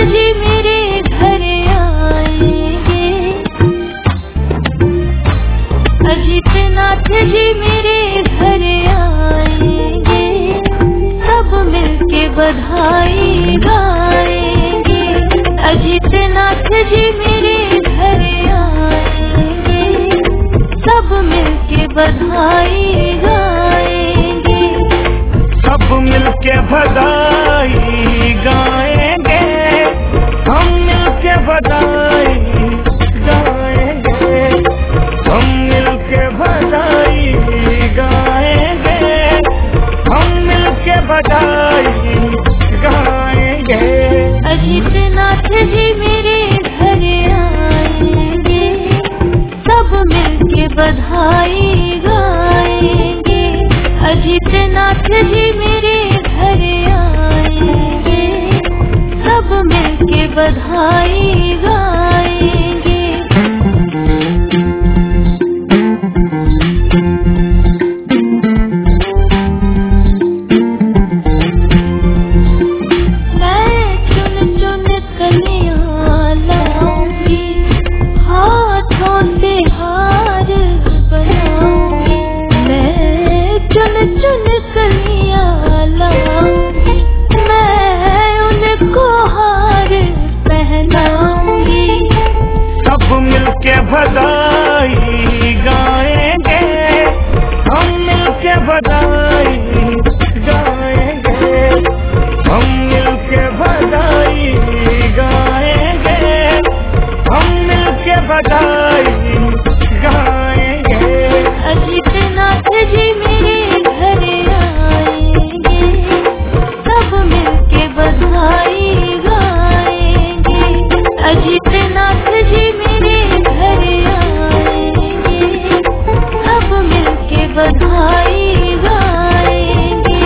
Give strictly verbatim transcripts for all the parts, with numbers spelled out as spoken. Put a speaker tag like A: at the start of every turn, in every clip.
A: जी मेरे घर आएंगे, अजीत नाथ जी मेरे घर आएंगे, सब मिलके बधाई गाएंगे। अजीत नाथ जी मेरे घर आएंगे, सब मिलके बधाई गाएंगे।
B: सब मिलके बधाई गाएंगे, हम मिलके बधाई गाएंगे, हम मिलके बधाई गाएंगे, हम मिलके बधाई गाएंगे।
A: अजीत नाथ जी मेरे घर आएंगे, सब मिलके बधाई गाएंगे। अजीत नाथ जी मेरे घर आएंगे, सब मिलके बधाई गाएंगे। मैं चुन चुन कलियां लाऊंगी, हाथों से हार बनाऊंगी। मैं चुन चुन कलियां लाऊंगी, मैं उनको हार पहनाऊंगी।
B: सब मिलके बधाई गाएंगे, हम मिलके बधाई गाएंगे, हम मिलके बधाई गाएंगे, हम मिलके बधाई गाएंगे।
A: अजीत नाथ जी मेरे घर आएंगे, सब मिलके बधाई गाएंगे। अजीत नाथ जी मेरे घर आएंगे, सब मिलके बधाई गाएंगे।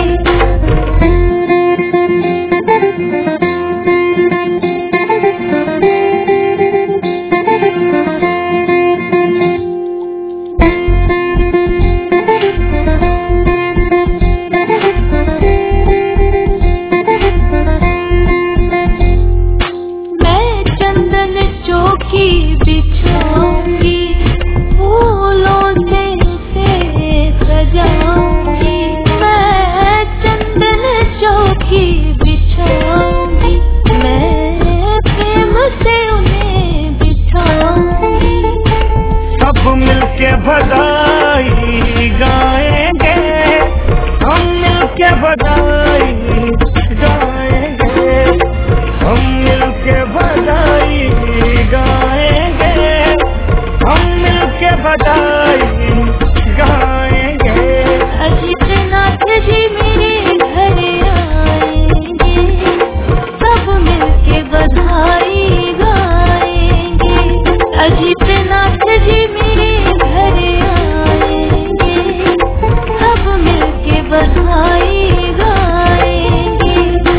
A: मैं चंदन चौकी बिछाऊंगी, फूलों से उसे सजाऊंगी। मैं चंदन चौकी बिछाऊंगी, मैं प्रेम से उन्हें बिठाऊंगी।
B: सब मिलके बधाई गाएंगे, हम मिलके बधाई गाएंगे, हम मिलके बधाई गाएंगे, हम मिलके बधाई गाएंगे।
A: अजीत नाथ जी मेरे घर आएंगे, सब मिलके बधाई गाएंगे। अजीत नाथ जी मेरे घर आएंगे, सब मिलके बधाई गाएंगे।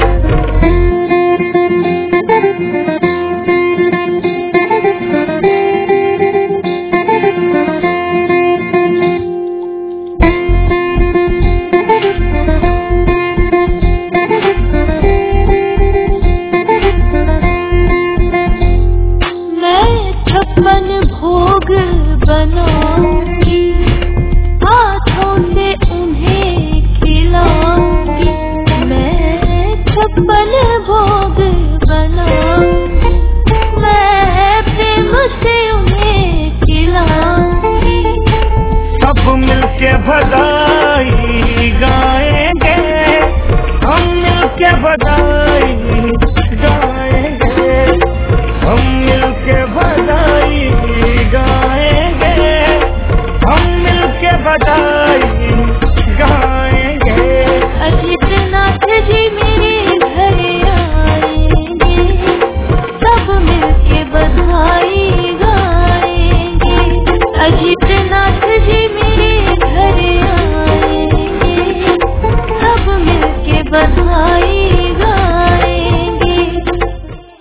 A: मैं छप्पन भोग बनाऊंगी, हाथों से उन्हें खिलाऊंगी। मैं छप्पन भोग बनाऊंगी, मैं प्रेम से उन्हें खिलाऊंगी।
B: सब मिलके बधाई गाएंगे, हम मिलके बधाई गाएंगे, हम मिलके बधाई गाएंगे, हम मिलके बधाई गाएंगे।
A: अजीत नाथ जी मेरे घर आएंगे, सब मिलके बधाई गाएंगे। अजीत नाथ जी मेरे घर आएंगे, सब मिलके बधाई